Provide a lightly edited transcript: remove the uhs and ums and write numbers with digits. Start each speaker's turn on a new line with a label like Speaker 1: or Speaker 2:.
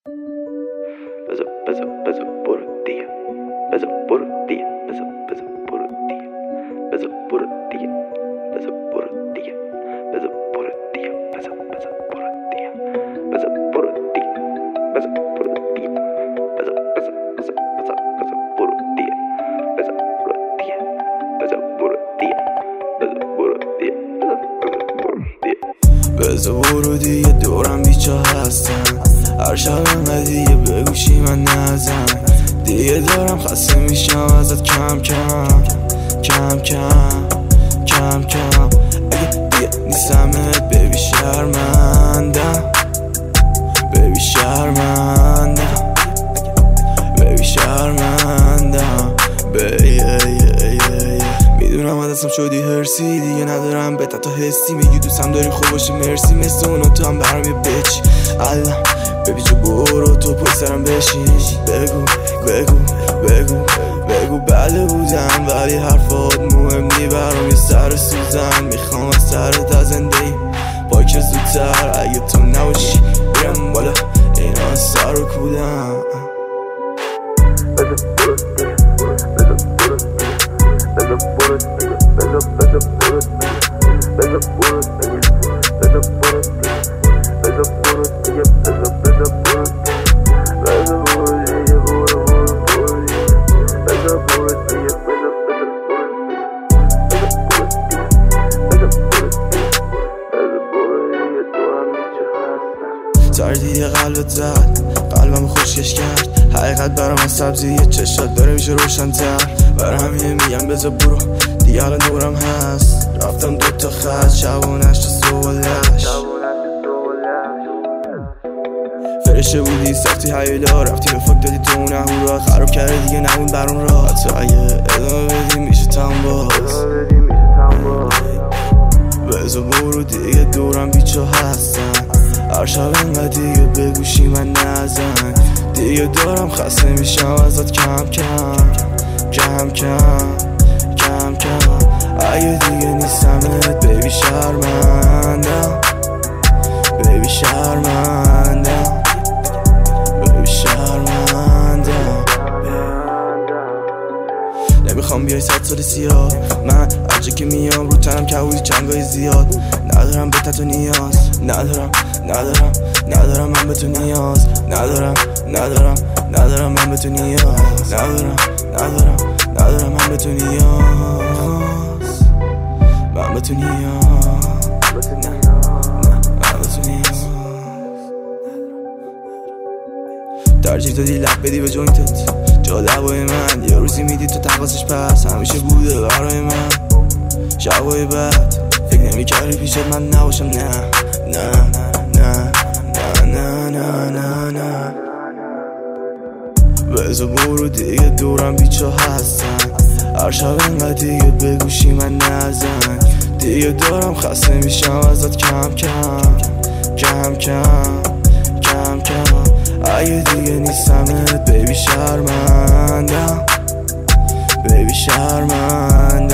Speaker 1: بذار برو دیگه، بذار برو دیگه، بذار برو دیگه، بذار برو دیگه، بذار برو دیگه، بذار برو دیگه، بذار برو دیگه، بذار برو دیگه، بذار برو دیگه، بذار برو دیگه، بذار برو دیگه، بذار برو دیگه، بذار برو دیگه، بذار برو دیگه. دورم بیچا هستن، هر شب انقدیه بگوشی من نزن دیگه، دارم خسته میشم ازت کم کم کم کم کم کم. اگه دیگه نیستمت بیبی شرمندم، بیبی شرمندم، بیبی شرمندم. میدونم ازم شدی هرسی، دیگه ندارم بهت تا حسی. میگی دوستم داری خوب باشی مرسی، مثل اونو تو هم برام یه بچی. الان ببی جو برو تو پای سرم بشین، بگو بگو بگو بگو بله بودم، ولی حرفات مهم نی برام. یه سر سوزن میخوام از سرت از زندگی پاک زودتر. اگه تو نباشی برم بالا اینا سر رو کودم. تردید قلبت زد، قلبم خوشگش کرد. حقیقت برام از سبزیه چشات داره میشه روشن تر. برای همینه میگم بذار برو دیگه، الان دورم هست. رفتم 2 تا خط، شب و نشت صبح و لش. فرشته بودی ساختی حیلا، رفتی به فاک دادی تو اون اهورا. خراب کرده دیگه نمون برون را، تو اگه ادامه بدی میشه تمام باز. بذار برو دیگه، دورم بیچا هستن. هر شب انقدر دیگه بگوشی من نزن دیگه، دارم خسته میشم ازت کم کم کم کم کم کم. اگه دیگه نیستمت بیبی شرمندم، بیبی شرمندم، بیبی شرمندم. نمیخوام بیای 100 سال سیاه، من هرجا که میام رو تنم کبودی چنگای زیاد. ندارم به تو نیاز، ندارم من به تو نیاز. ندارم من به تو نیاز. ندارم من به تو نیاز. من به تو نیاز، من به تو نیاز. ترجیح دادی لب بدی به جوینتت جا لبای من. یه روزی میدی تو تقاصش پس، همیشه بوده برای من. شبای بعد فکر نمی کردی پیشت من نباشم. نه نه نه نه نه نه نه. بذار برو دیگه، دورم بیچا هستن. هر شب انقدر دیگه بگوشی من نزن دیگه، دارم خسته میشم ازت کم کم کم کم کم کم. اگه دیگه نیستمت بیبی شرمندم، بیبی شرمندم.